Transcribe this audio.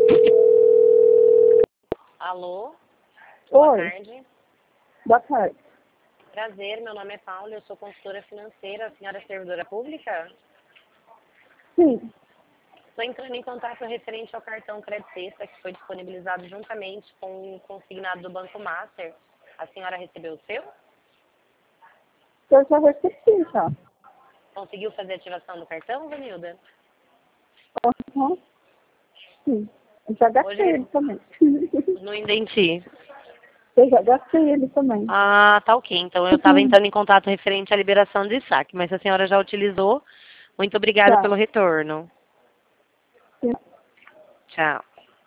Alô? Boa Oi, tarde. boa tarde. Prazer, meu nome é Paula, eu sou consultora financeira. A senhora é servidora pública? Sim, Estou entrando em contato referente ao cartão Crédito Sexta que foi disponibilizado juntamente com o consignado do Banco Master. A senhora recebeu o seu? eu já recebi já. Conseguiu fazer a ativação do cartão, Vanilda? Uhum. Sim, eu já gastei Hoje ele também. não entendi. Eu já gastei ele também. Ah, tá ok. Então eu estava entrando em contato referente à liberação de saque, mas a senhora já utilizou. Muito obrigada Já. pelo retorno. Sim. Tchau.